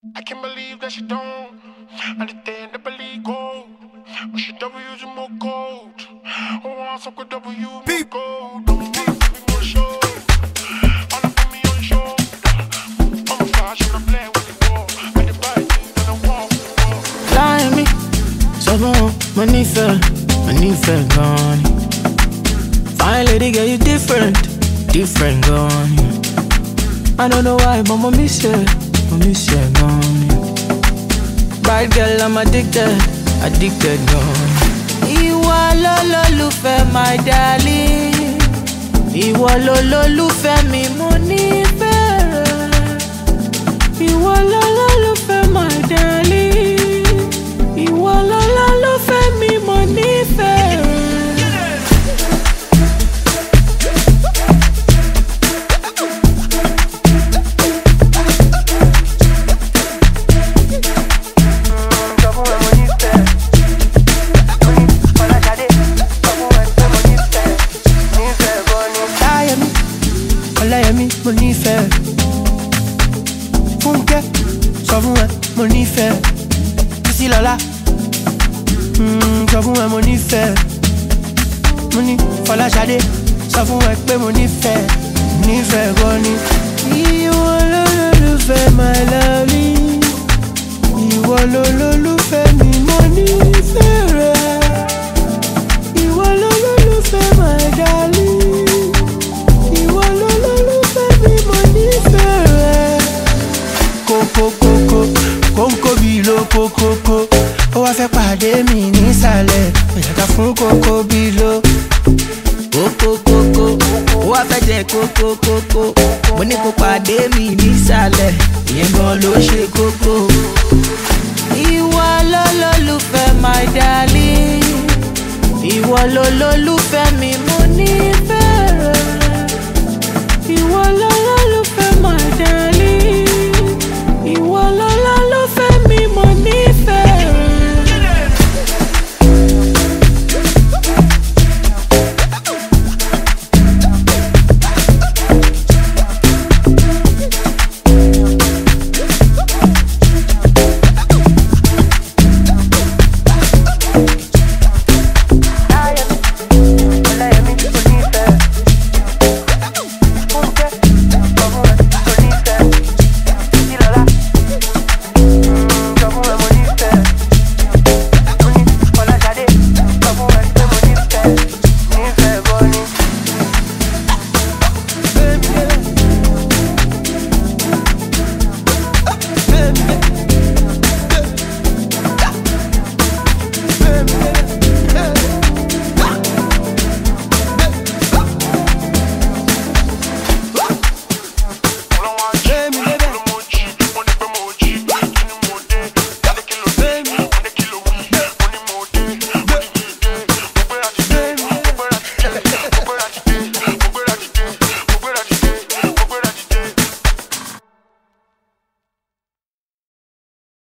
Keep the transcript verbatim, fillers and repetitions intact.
I can't believe that she don't understand the believe gold. But she W using more gold. I want some good W more gold. I want to be more show. Wanna put me on your shoulder. I'm a fashion, I'm playing with the wall. I can buy things and I walk. Lie me, so bon, money fair, money fair gone. Fine lady, girl, you different, different gone. I don't know why, but mommy said, mommy said gone. Bad girl, I'm addicted, addicted gone. Ìwọ lolólùfẹ́, my darling. Ìwọ lolólùfẹ́ mi, mo nífẹ̀ẹ́ rẹ. Ìwọ lolólùfẹ́, my darling. Ìwọ lolólùfẹ́ mi, mo nífẹ̀ẹ́ rẹ. Mo nífẹ̀ẹ́ Fúnkẹ́ sọ fún ẹ mo nífẹ̀ẹ́ Bísí Lọ́lá sọ fún ẹ mo nífẹ̀ẹ́ mo ní Fọláṣadé sọ fún ẹ pé mo nífẹ̀ẹ́ nífẹ̀ẹ́ gan ni. Ìwọ lolólùfẹ́ my lovely, ìwọ lolólùfẹ́ mi mo nífẹ̀ẹ́ rẹ. Ìwọ lolólùfẹ́ my darling. Kókókókó, kónkó bí lo kókókó. Ó wá fẹ́ pàdé mi nísàlẹ̀, ó yàtọ̀ fún kókó bí lo. Kókókókó, ó wá fẹ́ jẹ kókókókó. Mo ní kó pàdé mi nísàlẹ̀, ìyẹn gan ló ṣe kókó.